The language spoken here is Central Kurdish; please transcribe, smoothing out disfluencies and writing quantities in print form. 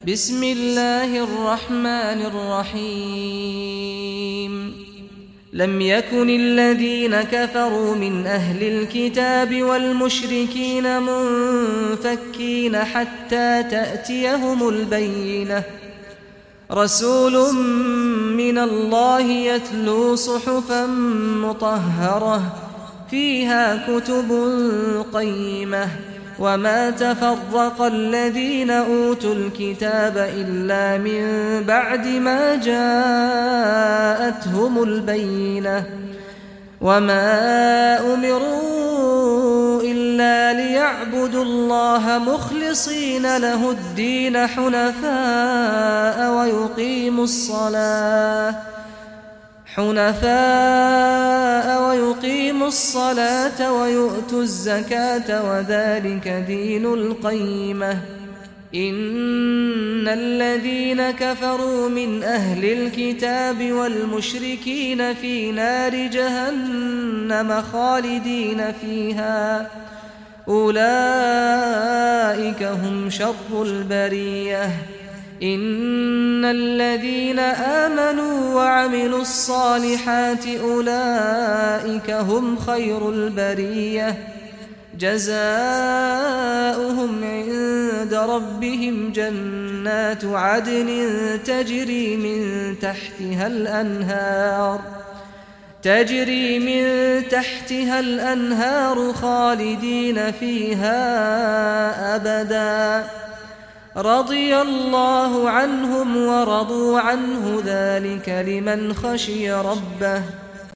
بسم الله الرحمن الرحيم لم يكن الذين كفروا من أهل الكتاب والمشركين منفكين حتى تأتيهم البينة رسول من الله يتلو صحفا مطهرة فيها كتب قيمة وما تفرق الذين أوتوا الكتاب إلا من بعد ما جاءتهم البينة وما أمروا إلا ليعبدوا الله مخلصين له الدين حنفاء ويقيموا الصلاة ويؤتوا الزكاة وذلك دين القيمة إن الذين كفروا من أهل الكتاب والمشركين في نار جهنم خالدين فيها أولئك هم شر البرية إن الذين آمنوا وعملوا الصالحات أولئك هم خير البرية جزاؤهم عند ربهم جنات عدن تجري من تحتها الأنهار خالدين فيها أبدا رضي الله عنهم ورضوا عنه ذلك لمن خشي ربه